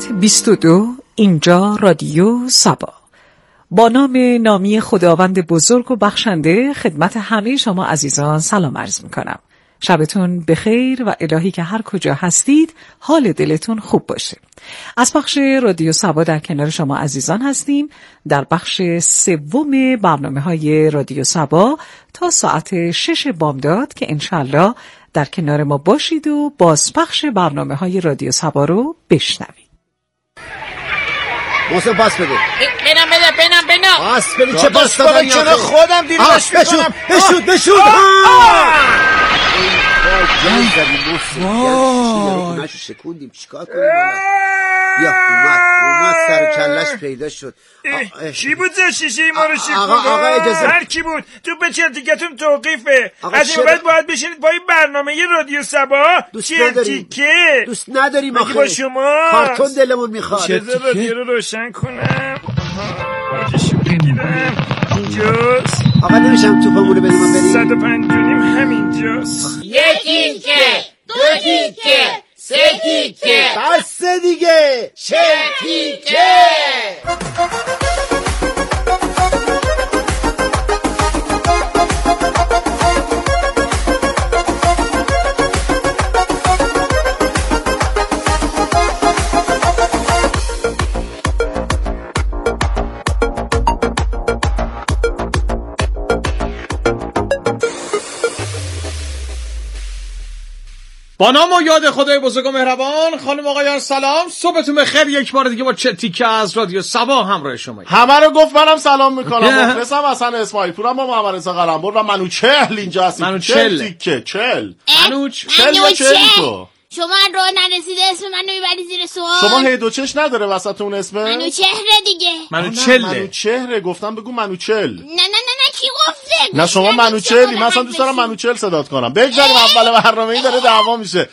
22 اینجا رادیو سبا. با نام نامی خداوند بزرگ و بخشنده خدمت همه شما عزیزان سلام عرض میکنم. شبتون بخیر و الهی که هر کجا هستید حال دلتون خوب باشه. از بخش رادیو سبا در کنار شما عزیزان هستیم در بخش سوم برنامه‌های رادیو سبا تا ساعت 6 بامداد که انشالله در کنار ما باشید و بازپخش برنامه‌های رادیو سبا رو بشنوید. محسن پاس بده. بنام پاس بده. چه پاس دادن یا خودم دیرش میکنم. بشود وای شکوندیم چیکار کنیم بیا اومد سر و کلش پیدا شد. کی بود شیشه ما رو شکوند؟ آقا اجازه هر کی بود تو به چرتیکتون توقیفه. از این بعد باید بشینید با این برنامه رادیو سبا چرتیکه دوست نداریم آخه با شما کارتون دلمون میخواد. بذار رادیو رو روشن کنم. اینجاست. آقا نمیشم توپمونو بدیم من بریم. 105 همینجاست. یکی که دو تیکه سه تیکه بس دیگه چرتیکه. با نام و یاد خدای بزرگ و مهربان. خانم آقایان سلام، صبحتون بخیر. یک بار دیگه با چرتیکه از رادیو سبا همراه شما. همه رو گفت منم سلام میکنم. مخلصم حسن اسماعیل پورم با محمد رضا قلمبر و منوچهل اینجا هستیم. منوچهل چل یا چل تو شما راه نرسیده اسم منو میبری زیر سوال. شما هیدو چش نداره وسط اون اسمه؟ منوچهره دیگه. منوچهره گفتم بگو منوچل. نه کی گفته؟ نه شما منوچلی. من اصلا دوست دارم منوچل صدات کنم. بگذاریم اول برنامه‌ای داره دعوا میشه.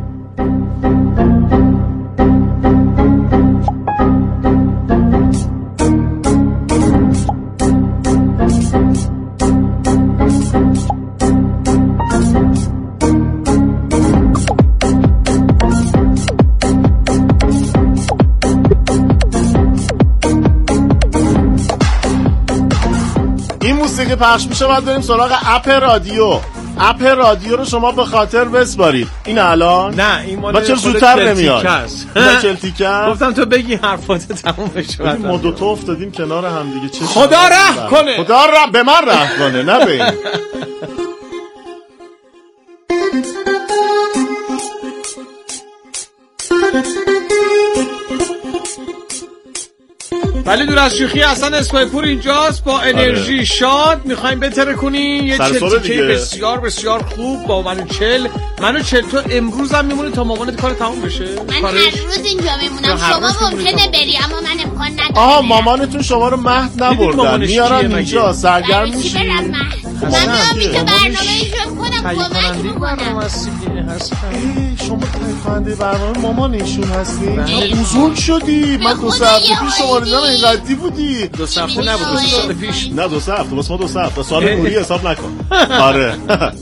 موسیقی پخش میشه بعد بریم سراغ اپ رادیو رو شما به خاطر بسپارید. این الان نه این مال بچه زودتر نمیاد. چلتیکه گفتم تو بگی حرفات تموم بشه. ما دو تا افتادیم کنار هم دیگه. چه خدا رحم کنه. خدا به من رحم کنه نه به این. ولی دور از شوخی حسن اسماعیل پور اینجاست با انرژی شاد. میخوایم بتره کنیم یه چرتیکه بسیار بسیار خوب با منوچهل. تو امروز هم میمونی تا مامانت کار تموم بشه؟ من هر روز اینجا میمونم. شما ممکنه بری اما من امکان ندارم. آها مامانتون شما رو مهد نبردن میارن اینجا سرگرم میشی. من میام اینجا برنامه ایشون کنم کمک میکنم. شما تایید برنامه مامان ایشون هستی؟ بزرگ شدی. من 2 ساعت پیش شما رو دیدم اینقدی بودی. 2 هفته نبود 2 ساعت پیش. نه 2 هفته بس ما 2 هفته سال نوری حساب نکن. آره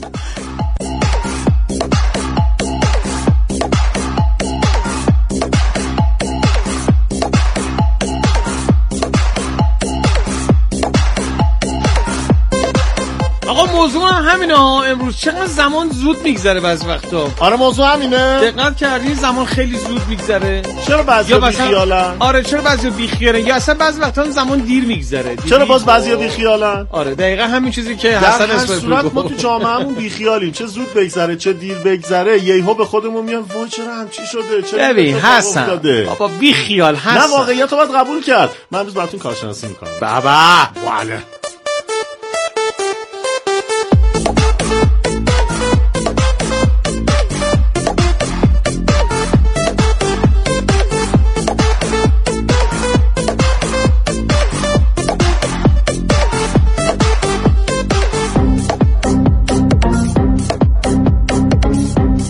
موضوع هم همینه ها. امروز چقدر زمان زود میگذره بعضی وقتا. آره موضوع همینه. دقت کردی زمان خیلی زود میگذره. چرا بعضیا بیخیالن؟ آره چرا بعضیا بیخیالن یا اصلا بعضی وقتا زمان دیر میگذره. چرا باز بعضیا بیخیالن؟ آره دقیقاً همین چیزی که حسن اسماعیل گفت. ما تو جامعهمون بیخیالیم. چه زود بگذره چه دیر بگذره یهو به خودمون میگم وای چرا همچی شده. چرا ببین حسن بابا بیخیال حسن. نه واقعیت رو باید قبول کرد. من امروز براتون کارشناسی میکنم. بابا واله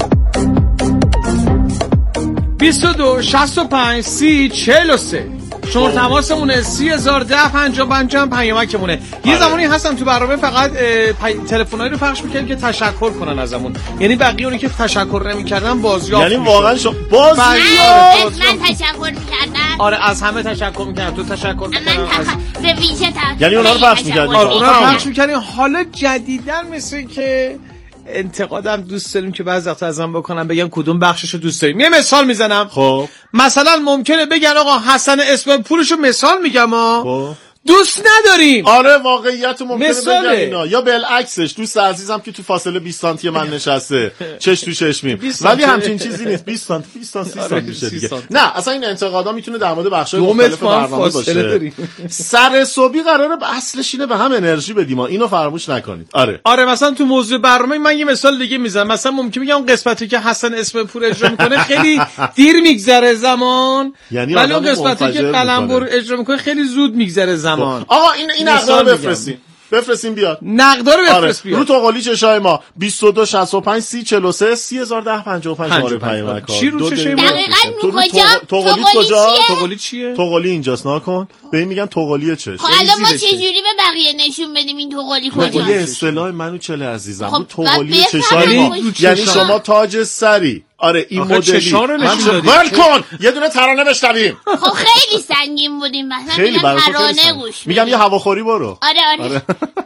22 65 30 43 شماره تماسمونه 3010 پیامکمونه. یه زمانی هستم تو برنامه فقط تلفنایی رو پخش می‌کردیم که تشکر کنن ازمون، یعنی بقیه اونی که تشکر نمی‌کردن بازیافت، یعنی واقعا من تشکر می‌کردم. آره از همه تشکر می‌کردم. تو تشکر می‌کردم به ویژه یعنی اونا رو پخش می‌کردیم. آره اونا رو پخش می‌کردیم. حالا جدیداً مثل که انتقادم دوست داریم که بعضی وقتا ازم بکنم بگم کدوم بخششو دوست داریم. یه مثال میزنم. خب مثلا ممکنه بگن آقا حسن اسم پولشو مثال میگم خب دوست نداریم. آره واقعیت ممکنه بگن اینا، یا بالعکسش دوست عزیزم که تو فاصله 20 سانتی من نشسته چش تو چشمیم، ولی همچین چیزی نیست. 20 سانتی 20 سانتی 30 سانتی میشه دیگه. نه اصلا این انتقادا میتونه در مورد بخشای مختلف برنامه باشه. سر صبحی قراره به اصلش اینه به هم انرژی بدیم، اینو فراموش نکنید. آره مثلا تو موضوع برنامه من یه مثال دیگه میزنم. مثلا ممکنه بگم قسمتی که حسن اسم پور اجرا میکنه خیلی دیر میگذره زمان، یعنی ولی اون قسمتی که قلمبر اجرا میکنه خیلی زود میگذره زمان. آقا این نقدار بفرستین بیاد. نقدار بفرست بیاد. رو توقالی چشای ما 22 65 30 43 3010 55 شماره پیامک. چی رو چشای ما؟ دقیقاً توقالی چیه؟ توقالی اینجاست ناکن. ببین میگن توقالی چش. خب الان ما چجوری به بقیه نشون بدیم این توقالی کجاست؟ یه اصطلاح منو چله عزیزم. خب توقالی چشای ما یعنی شما تاج سری. آره این مدلی ول کن یه دونه ترانه بشنویم. خب خیلی سنگین بودیم مثلا خیلی ترانه گوش میگم یه هواخوری برو. آره.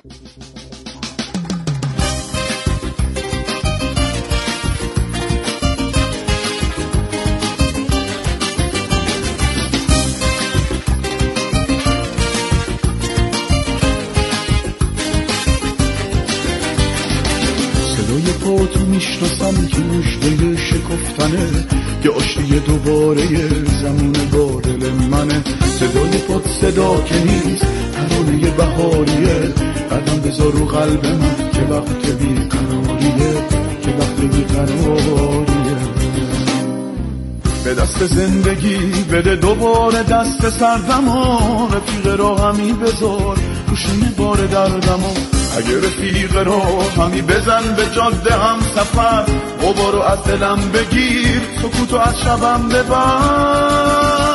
تو میشناسم که مژده شکفتنه که آشتی دوباره زمون با دل منه. صدای پات صدا که نیست ترانه بهاریه، قدم بذار رو قلب من که وقت بیقراریه، که وقت بیقراریه. به دست زندگی بده دوباره دست سردمو، رفیق راهمی بذار گوشه بار دردمو. اگه رفیق راهمی بزن به جاده هم سفر، غبارو از دلم بگیر سکوتو از شبم ببر.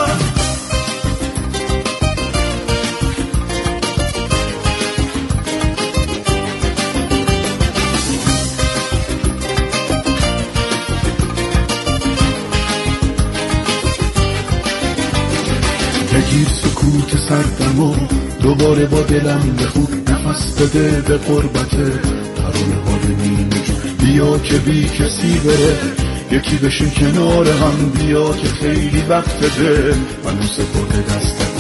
بگیر سکوت سردمو دوباره با دلم بخون، نفس بده به قربته ترانه ها به نیمه جون. بیا که بی کسی بره یکی بشین کنار هم، بیا که خیلی وقت ده منو سپرده دست من.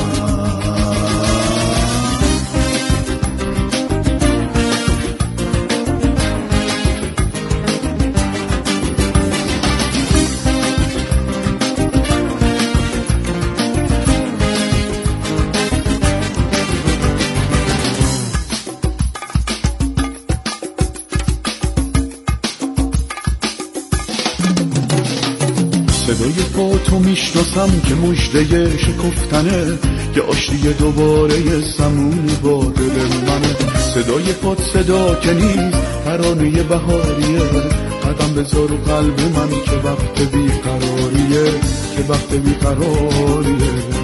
صدای پاتو میشناسم که مژده شکفتنه که آشتی دوباره زمون با دل منه. صدای پات صدا که نیست ترانه بهاریه، قدم بذار رو قلب من که وقت بیقراریه، که وقت بیقراریه.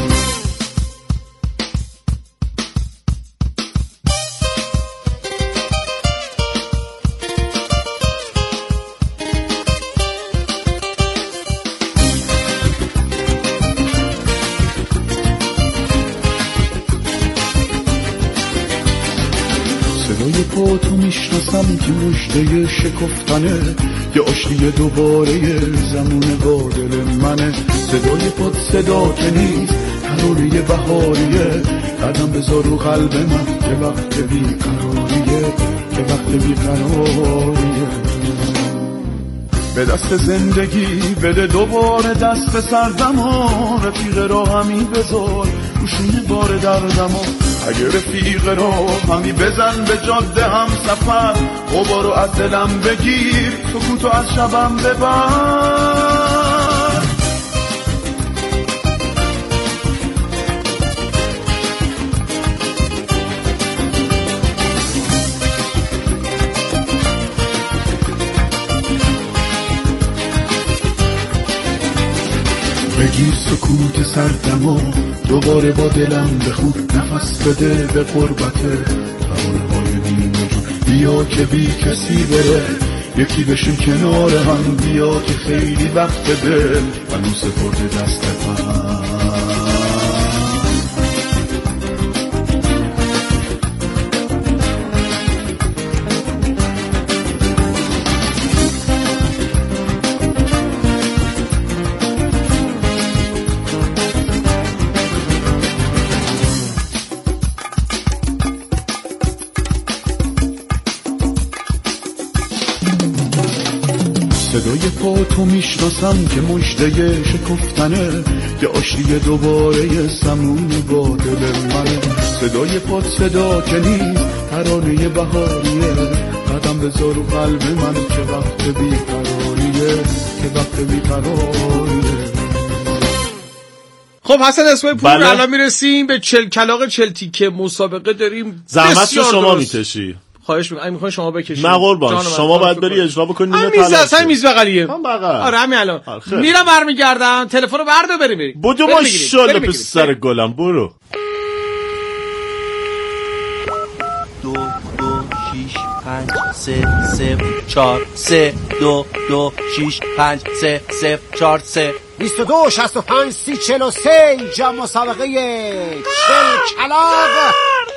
صدای پاتو میشناسم که مژده شکفتنه که آشتی دوباره زمون با دل منه. صدای پات صدا که نیست ترانه بهاریه، قدم بذار رو قلب من که وقت بیقراریه، که وقت بیقراریه. به دست زندگی بده دوباره دست سردمو، رفیق راهمی بذار گوشه بار دردمو. اگه رفیق راهمی بزن به جاده هم سفر، غبارو از دلم بگیر سکوتو از شبم ببر. بگیر سکوت سردمو دوباره با دلم بخون نفس بده به قربته ترانه‌های نیمه جون بیا که بی کسی بره یکی بشیم کنار هم بیا که خیلی وقت دل منو سپرده دست هم صدای پا تو میشناسم که مژده شکفتنه که آشتی دوباره سمون با دل منه صدای پا صدا که نیست ترانه بهاریه قدم بذار و قلب من که وقت بیقراریه که وقت بیقراریه. خب حسن اسماعیل پور الان میرسیم به 40 کلاغ 40 تیکه مسابقه داریم. زحمت رو شما میکشی. خواهش می‌کنم میخوام شما بکشید. نه قربان شما باید بری اجرا بکنی. همین میز بغلیه. من بغل. آره همین الان. میرم برمیگردم تلفن رو بردار بریم. بودو ماشاءالله پسر گلم برو. 2 6 5 3 0 4 3 2 2 6 5 3 0 4 3 22 65 30 43 اینجا مسابقه 40 کلاغ.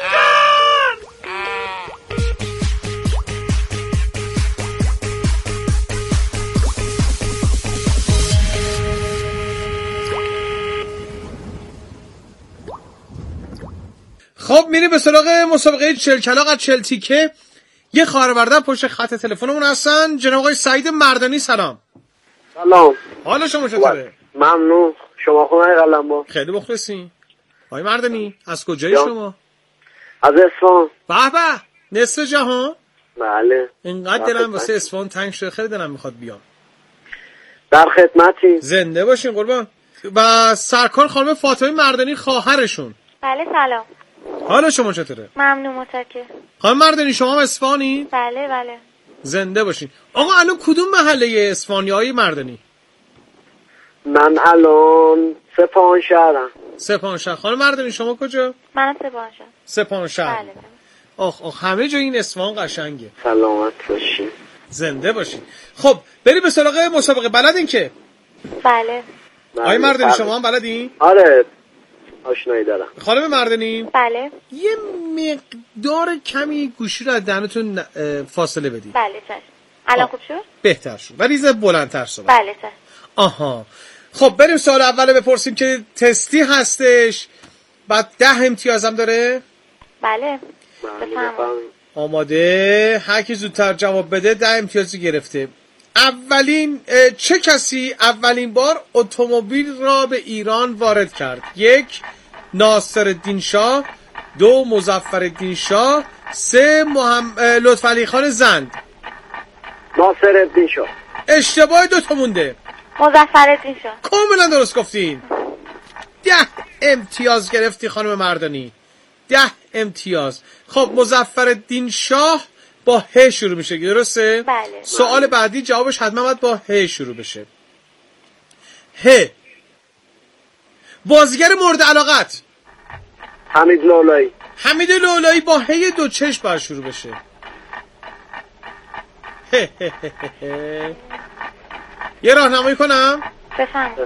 خب میریم به سراغ مسابقه 40 کلاغ از 40 تیکه. یه خواهر برادر پشت خط تلفنمون هستن. جناب آقای سعید مردانی سلام. سلام. حالا شما چطوره؟ ممنون. شما خوبه قلم‌ها؟ خیلی مخلصیم. آقای مردانی از کجایی شما؟ از اصفهان. به به نصف جهان؟ بله. اینقدر دلم واسه اصفهان تنگ شده خیلی دلم میخواد بیام. در خدمتی. زنده باشین قربان. و سرکار خانم فاطمه مردانی خواهرشون. بله سلام. حالا شما چطوره؟ ممنون متشکرم. خانم مردانی شما هم اصفهانی؟ بله بله. زنده باشین. آقا الان کدوم محله اصفهانی های مردانی؟ من الان سپاهانشهرم. سپاهانشهر. خانم مردانی شما کجا؟ منم سپاهانشهر. سپاهانشهر. بله. آخ همه جا این اصفهان قشنگه. سلامت باشین. زنده باشین. خب بریم به سراغ مسابقه. بلدین که؟ بله. آقای مردانی شما هم بلدین؟ آره. آشنایی دارم. خانم مردانی؟ بله. یه مقدار کمی گوشی رو از دهنتون فاصله بدید. بله چشم. الان خوب شد؟ بهتر شد. ولی زیاد بلندتر صحبت. بله چشم. آها. خب بریم سوال اول بپرسیم که تستی هستش. بعد 10 امتیازم داره؟ بله. آماده. هر کی زودتر جواب بده 10 امتیازی گرفته. چه کسی اولین بار اتومبیل را به ایران وارد کرد؟ 1 ناصرالدین شاه، 2 مظفرالدین شاه، 3 لطفعلی خان زند. ناصرالدین شاه. اشتباه 2 تا مونده. مظفرالدین شاه. کاملا درست گفتین. 10 امتیاز گرفتی خانم مردانی. 10 امتیاز. خب مظفرالدین شاه با ه شروع میشه درسته؟ بله. سوال بعدی جوابش حتما باید با ه شروع بشه. ه. بازیگر مورد علاقت؟ حمید لولایی. حمید لولایی با ه 2 چشم باید شروع بشه. یه راهنمایی کنم؟ بفرمایید.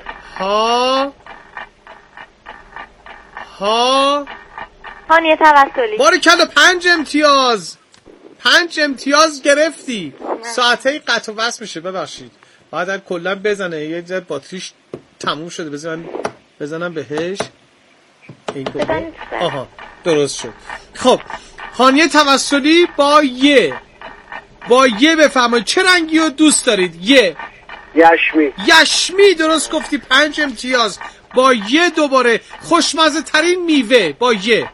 هانیه توسلی. باریکلا 5 امتیاز. 5 امتیاز گرفتی. ساعته قطع و وصل میشه ببخشید. بعد کلا بزنه یه جا باتریش تموم شده بزنم بهش. این آها درست شد. خب هانیه توسلی با یه بفرمایید چه رنگی رو دوست دارید؟ یشمی درست گفتی. 5 امتیاز. با یه دوباره خوشمزه ترین میوه با یه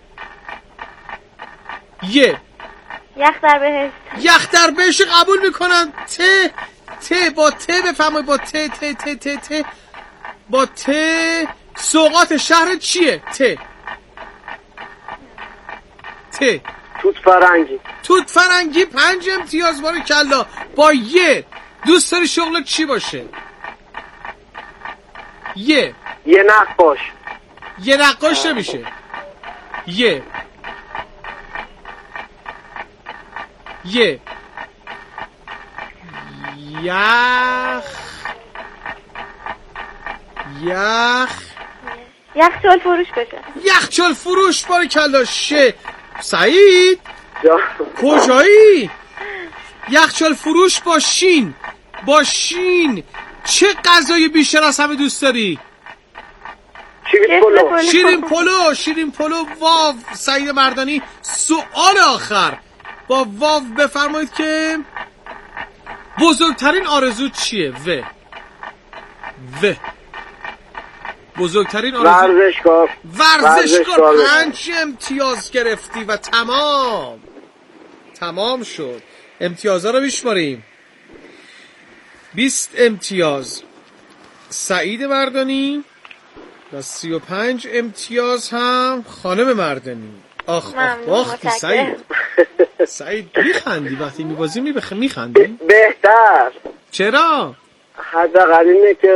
یخ در بهشت قبول میکنم. با ت بفرمایید. با ت سوغات شهر چیه؟ توت فرنگی 5 امتیاز. باریکلا. با یه دوست داری شغل چی باشه؟ یه نقاش. یه نقاش نمیشه. یه یخچال فروش بشه. یخچال فروش باریکلا. سعید کجایی؟ یخچال فروش با شین چه غذای بیشتر از همه دوست داری؟ شیرین پلو. واو. سعید مردانی سوال آخر با واو بفرمایید که بزرگترین آرزو چیه؟ بزرگترین آرزو ورزشکار. 5 امتیاز گرفتی و تمام شد. امتیازها رو بشماریم. 20 امتیاز سعید مردانی و 35 امتیاز هم خانم مردانی. آخ باختی سعید میخندی وقتی میبازی میخندی؟ بهتر. چرا؟ حداقل اینه که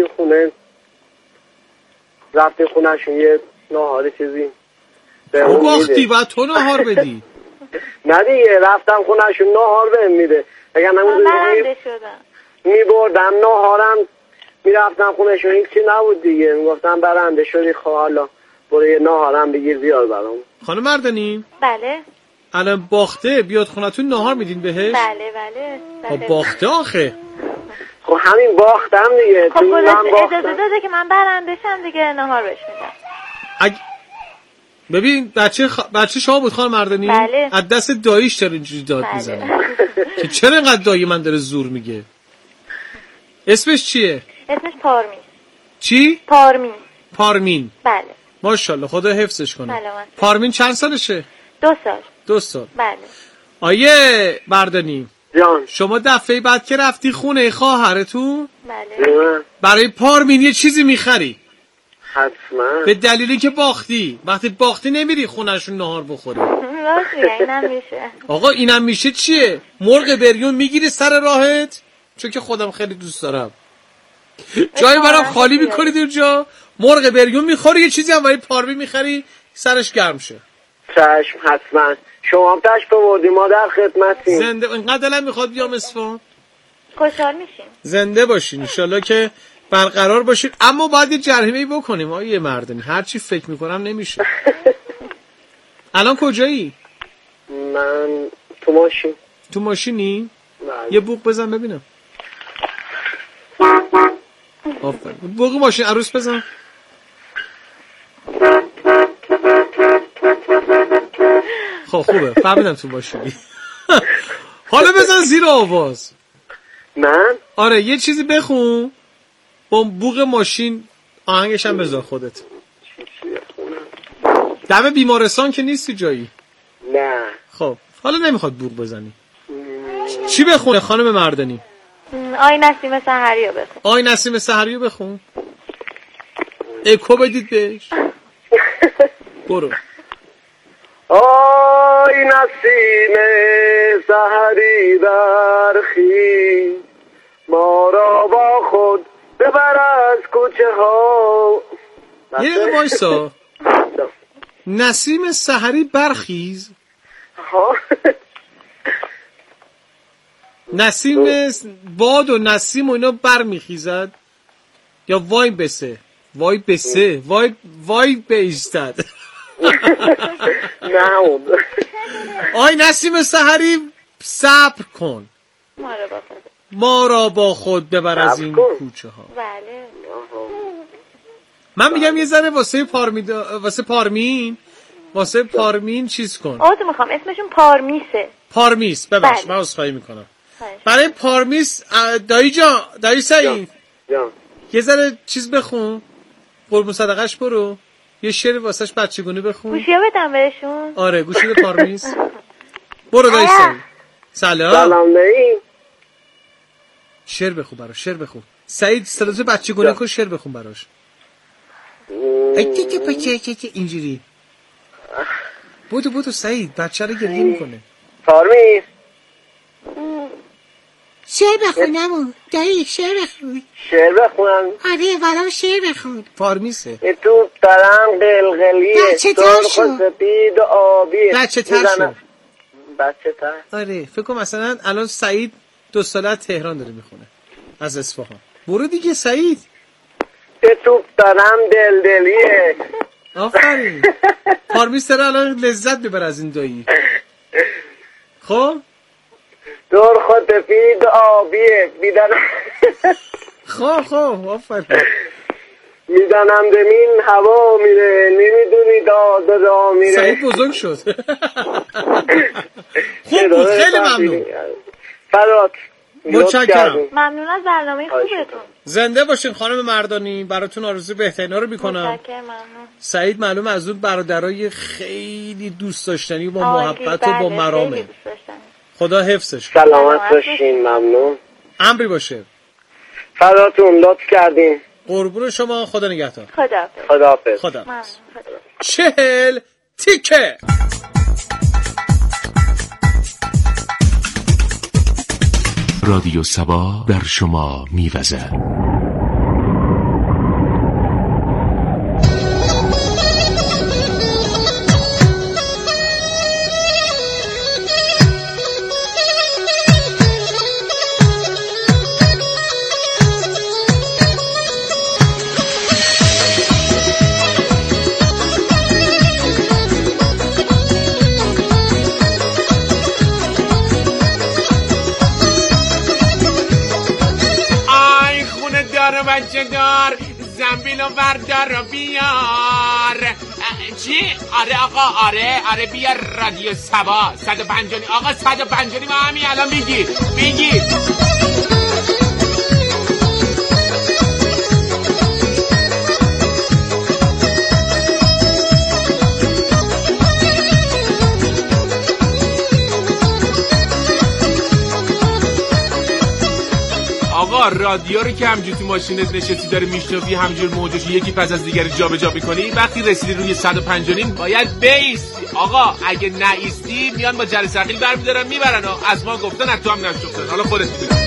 رفتیم خونهشون یه ناهار چیزی تو باختی و تو ناهار بدی. نه دیگه رفتم خونهشون ناهار بهم میده. اگر برنده شدم میبردم ناهارم میرفتم خونهشون هیچی نبود دیگه. میگفتم برنده شدی خب حالا برو یه ناهارم بگیر بیار برام. خانم مردانی؟ بله. الان باخته بیاد خونتون ناهار میدین بهش؟ بله. خب باخته آخه. خب همین باختم دیگه. خب اجازه داده که من برنده شم دیگه ناهار بهش میدم. ببین بچه شما بود خانم مردانی؟ بله. از دست داییش چرا اینجوری داد میزنه؟ که چرا اینقدر دایی من داره زور میگه؟ اسمش چیه؟ اسمش پارمین. چی؟ پارمین. بله. ماشاءالله خدا حفظش کنه. سلامت. پارمین چند سالشه؟ 2 سال. بله. آیه مردانی جان، شما دفعه بعد که رفتی خونه خواهرتون بله برای پارمین یه چیزی میخری؟ حتما. به دلیلی که باختی. وقتی باختی نمیری خونهشون نهار بخوری. راست میگه. اینم میشه. آقا اینم میشه چیه؟ مرغ بریون میگیری سر راهت؟ چون که خودم خیلی دوست دارم. جای برام خالی میکنید اونجا، مرغ بریون میخوری، یه چیزی هم برای پارمین میخری سرش گرم شه. چشم حتما. شما هم تشریف بردی، ما در خدمتیم. زنده اینقدر دلم میخواد بیام اصفهان. خوشحال میشیم. زنده باشین ان شاءالله که برقرار باشین. اما باید یه جرحمه‌ای بکنیم آیه مردانی. هر چی فکر میکنم نمیشه. الان کجایی؟ من تو ماشین. تو ماشینی؟ بله. یه بوق بزن ببینم. آفرین. بوق ماشین عروس بزن. خب خوبه فهمیدم تو ماشینی. حالا بزن زیر آواز. من؟ آره یه چیزی بخون با بوق ماشین، آهنگش هم بذار خودت. دم بیمارستان که نیستی جایی؟ نه. خب حالا نمیخواد بوق بزنی. چی بخونه خانم مردانی؟ آی نسیم سحریو بخون. آی نسیم سحریو بخون. اکو بدید بهش. برو. آی نسیم سحری برخیز، ما را با خود ببر از کوچه ها. یه دقیقه وایسا. نسیم سحری برخیز. نسیم باد و نسیم و اینا برمیخیزد یا وای بسه؟ وای بسه. وای بیستد. نه. آی نسیم سحری صبر کن، ما را با خود ببر از این کوچه ها. بله. من میگم یه ذره واسه پارمین چیز کن. تو میخوام اسمشون پارمیسه. پارمیس ببخش. من عذرخواهی میکنم. برای پارمیس دایی سعید یه ذره چیز بخون. قربون صدقش برو. یه شعر واسش بچگونه بخون. گوشی بدم بهشون. آره گوشی به پارمیس. برو دایی سعید. سلام دایی. شعر بخون براش. شعر بخون سعید. صدات بچگونه کن. شعر بخون براش. اینجوری بودو سعید بچه رو گریه میکنه. پارمیس شعر بخونم دایی شعر بخون. شعر بخونم؟ آره برام شعر بخون. فارمیسه. تو دارم قلقلیه بچه تر شو. سپید و آبیه. بچه تر شو. بچه تر؟ آره فکر کنم مثلا الان سعید 2 ساله تهران داره میخونه از اصفهان. برو دیگه سعید. تو دارم دلدلیه. آفرین. پارمیس داره الان لذت میبره از این دایی. خب دور خود سپید آبیه میدنم. خب آفرین. میدنم زمین هوا میره نمیدونی دا میره. سعید بزرگ شد. خوب بود خیلی ممنون. فرات متشکرم. ممنون از برنامه خوبتون. زنده باشین خانم مردانی، براتون آرزوی بهترینا رو میکنم. متشکرم ممنون. سعید معلومه از اون برادرای خیلی دوست داشتنی با محبت و با مرامه. خدا حفظش. سلامت باشین ممنون. امری باشه. فداتون لطف کردین. قربون شما خدا نگهدار. خداحافظ. 40 تیکه. رادیو سبا در شما میوزد. بچه دار زنبیل و بردار و بیار. چی؟ آره آقا آره بیار رادیو سبا 150. آقا 150 ما همین الان بگیر. آقا رادیو رو که همجور تو ماشینت نشستی داره میشنوی همجور موجش یکی پس از دیگری جابجا میکنی، وقتی رسیدی روی 150 باید بیستی. آقا اگه نایستی میان با جرس عقیل برمیدارن میبرن. از ما گفتن از تو هم نشفتن. حالا خودت میدونی.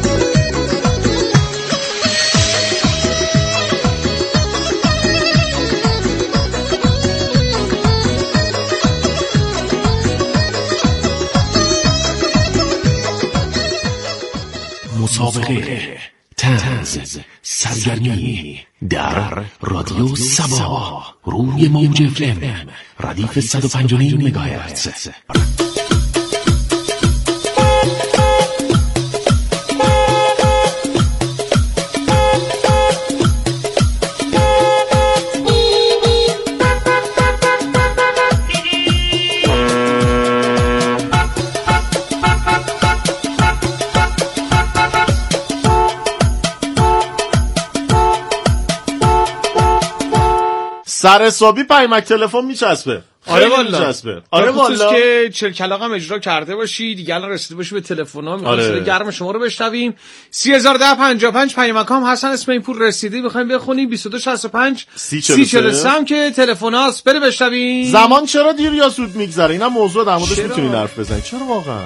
مسابقه طنز سرگرمی در رادیو سبا روی موج FM ردیف 150 مگاهرتز. سر حسابی پیمک تلفن میچسبه. آره والا. آره والا که چرکلاق هم اجرا کرده باشی دیگه، الان رسیده باشی به تلفن‌ها. می‌خوایم صدای گرم شما رو بشنویم. 301055 پیمک هم حسن اسماعیل پور رسیده، می‌خوایم بخونیم 2265 3043 که تلفن‌هاست. بریم بشنویم. زمان چرا دیر یا زود میگذره؟ اینا موضوع در موردش میتونید حرف بزنید. چرا واقعا؟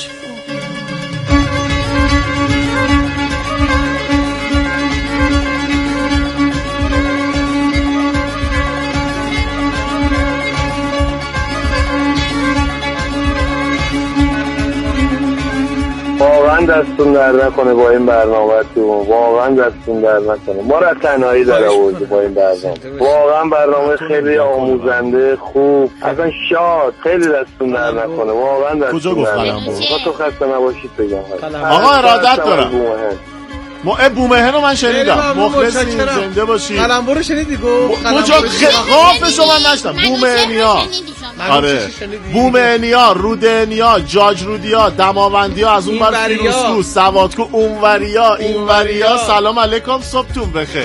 واقعا دستون در نکنه با این برنامه‌تون، واقعا دستون در نکنه. ما را تنهایی در آوردی با این برنامه. واقعا برنامه خیلی آموزنده، خوب، اصلا شاد. خیلی دستون در نکنه، واقعا دستون در نکنه. تو خسته نباشید بگم. آقا ارادت دارم. بومهن رو من شنیدم. مخلصی زنده باشی. قلمبو شنیدی گفت؟ کجا خافشو من نشدم. بومهنیا. آره بومهنیا، رودهنیا، جاج رودیا، دماوندیا، از اون بر فیروزکو، سوادکو، اونوریا، اینوریا. سلام علیکم، صبحتون بخیر.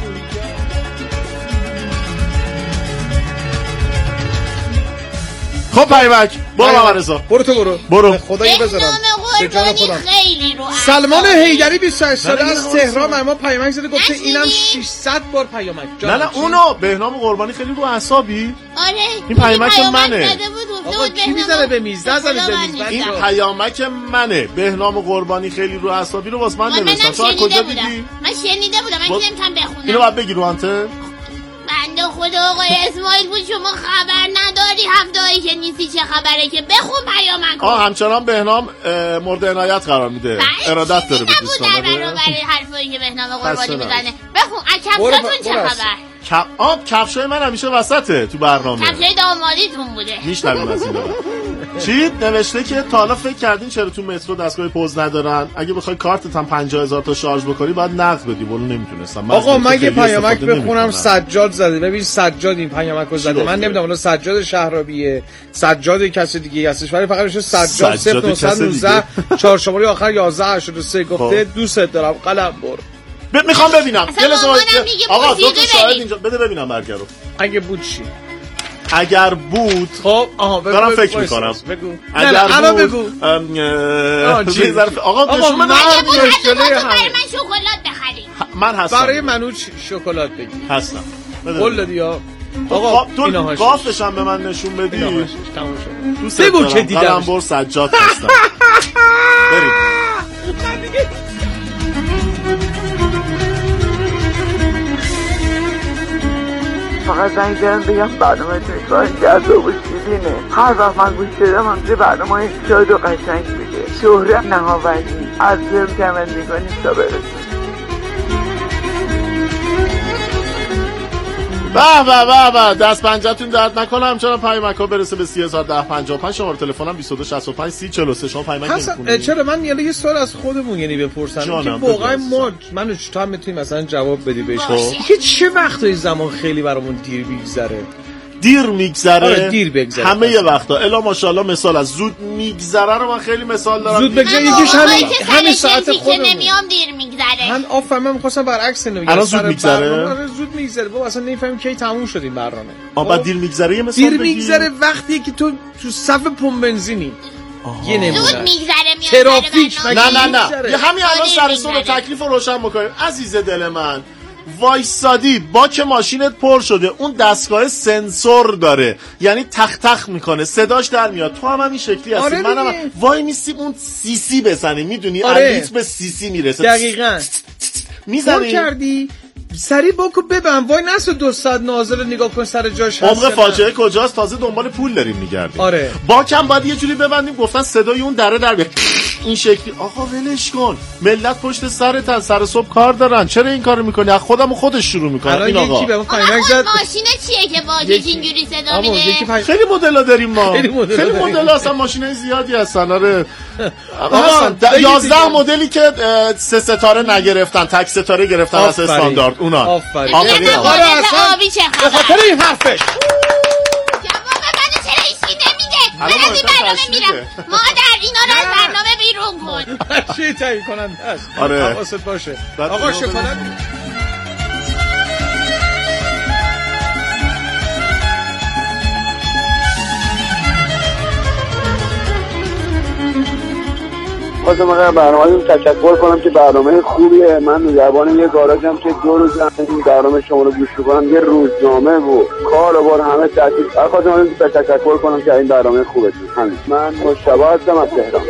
خب پیمک برو محمد رضا. برو خدایی بذارم به جان خودم. سلمان حیدری 28 ساله از تهران ما پیامک زده گفته اینم 600 بار پیامک. نه اونو بهنام قربانی خیلی رو اعصابی. آره این پیامک منه. آقا کی میزنه به میز؟ نزنید به میز. این پیامک منه. بهنام قربانی خیلی رو اعصابی رو واسه من نوشتن. تو از کجا دیدی؟ من شنیده بودم. من نمیتونم بخونم. اینو بعد بگی رو آنتن. بنده خدا آقای اسماعیل بود شما خبر نداری هفته‌ای که نیستی چه خبره که بخون پیامک. همچنان بهنام مورد عنایت قرار میده. ارادت داره به دوستان. در برابر حرفایی که بهنام قربانی میزنه. بخون کفشاتون چه خبر؟ کفشای من همیشه وسطه تو برنامه. کفشای دامادیتون بوده. میشنویم از این بعد. چی نوشته که تا حالا فکر کردین چرا تو مترو دستگاه پوز ندارن؟ اگه بخوای کارتت هم 50000 تا شارژ بکنی بعد نقد بدی. ولی نمیتونستم. آقا من یه پیامک بخونم. سجاد زده. ببین سجاد این پیامکو زده. من نمیدونم اون سجاد شهرابیه، سجاد کسی دیگه هستش، ولی فقط میشه سجاد 0919 4 شماره آخر 1183 گفته دوست دارم قلم بر. میخوام ببینم. آقا دو تا شاهد اینجا بده ببینم برگه رو. اگه بود چی؟ اگر بود خب دارم فکر میکنم. بگو. اگر نه بود بگو. آقا من شکلات بخرید. من هستم. برای منو شکلات بگی. هستم. قول دادی یا آقا تو قافش هم به من نشون بدی. دوست بگو که دیدم. قلمبر سجاد هستم. بریم. فقط زنگ زدم بگم برنامه تونیکاری جذاب و شیرینه. هر وقت من گوش شدم همچه برنامه شاد و قشنگ بوده. شهره نهاوردی از فیلم کمل میکنیم تا برسیم. به دست پنجتون درد نکنه. همچنان پیامک‌ها برسه به 3001055. شماره تلفونم 2265 3043. شما پیامک نمی‌خونید. چرا من یه سوال از خودمون یعنی بپرسم که واقعا منو چطور میتونیم مثلا جواب بدی بهش که چه وقتایی زمان خیلی برامون دیر میگذره؟ دیر میگذره. آره دیر بگذره. همه یه وقتا الا ماشاءالله مثال از زود میگذره رو من خیلی مثال دارم. زود بگذره یکیش همین ساعت خودمون نمیام دیر میگذره. من آفرین من می‌خواستم برعکس اینو بگم. الان زود میگذره. آره زود میگذره. بابا اصلا نمی‌فهمیم کی تموم شد این برنامه. بعد دیر میگذره یه مثال دیر میگذره وقتی که تو صف پمپ بنزینی. یه نمونه. زود میگذره میاد. ترافیک نه یه همین الان سر صبح تکلیف رو روشن بکنیم. عزیز دل من وایسادی باک ماشینت پر شده، اون دستگاه سنسور داره، یعنی تخ تخ میکنه، صداش در میاد. تو هم همین شکلی هستی. آره منم وای میسیم اون سی بزنی، میدونی لیتر به سی میرسه. دقیقاً میزنی کردی سری باکو ببن وای نسو 2 ساعت نازل نگاه کن سر جاش هست. عمق فاجعه کجاست؟ تازه دنبال پول داریم میگردیم. آره باکم باید یه جوری ببندیم. گفتن صدای اون دره در بیاد این شکلی. آقا ولش کن، ملت پشت سرتن، سر صبح کار دارن، چرا این کارو میکنی؟ از خودش شروع میکنه. این آقا ماشین چیه که باکش اینجوری صدا میده؟ خیلی مدل‌ها داریم ما. خیلی مدل اصلا ماشینای زیادی هستن. آره 11 مدلی که 3 ستاره نگرفتن، تک ستاره گرفتن از استاندارد. اونا آفرین. آبی چه خبر؟ به خاطر این حرفش جواب منو چرا هیچکی نمیده؟ من از این برنامه میرم. مادر اینا رو از برنامه بیرون کن. چی تعیین کننده است؟ آره حواست باشه. آقا شکلات خواستم برنامه تشکر کنم که برنامه خوبیه. من زبان یه گاراژم که 2 روز این برنامه شما رو گوش کنم، یه روزنامه و کار و بار همه تعطیل. خواستم تشکر کنم که این برنامه خوبه. من مشتبه هستم از تهران.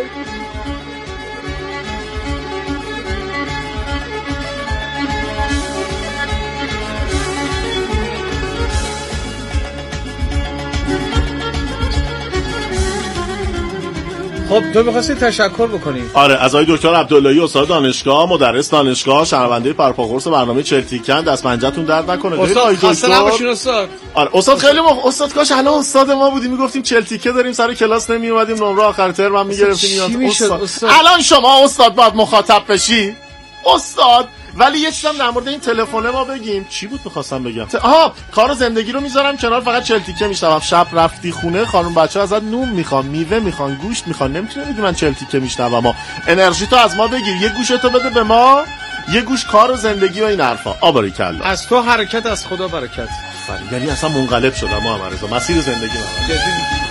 خب تو می‌خواستی تشکر بکنی؟ آره از آقای دکتر عبداللهی استاد دانشگاه، مدرس دانشگاه، شنونده پرپاقرص برنامه چلتیکن. دست پنجتون درد نکنه. استاد خسته نباشین استاد. آره استاد خیلی استاد کاش الان استاد ما بودی، میگفتیم چلتیکه داریم سر کلاس نمی اومدیم نمره آخر ترم میگرفتیم. استاد الان شما استاد باید مخاطب بشی استاد. ولی یه چیزم در مورد این تلفن ما بگیم. چی بود می‌خواستم بگم؟ کار زندگی رو میذارم کنار، فقط چلتیکه میشنوم. شب رفتی خونه خانم بچه‌ها ازت نون میخوان، میوه میخوان، گوشت میخوان، نمیتونی بگی من چلتیکه میشنوم. ما انرژی تو از ما بگیر، یه گوشتو بده به ما، یه گوش کار و زندگی و این حرفا. آباریکلا. از تو حرکت، از خدا برکت. یعنی اصلا منقلب شدم محمد رضا، مسیر زندگی من.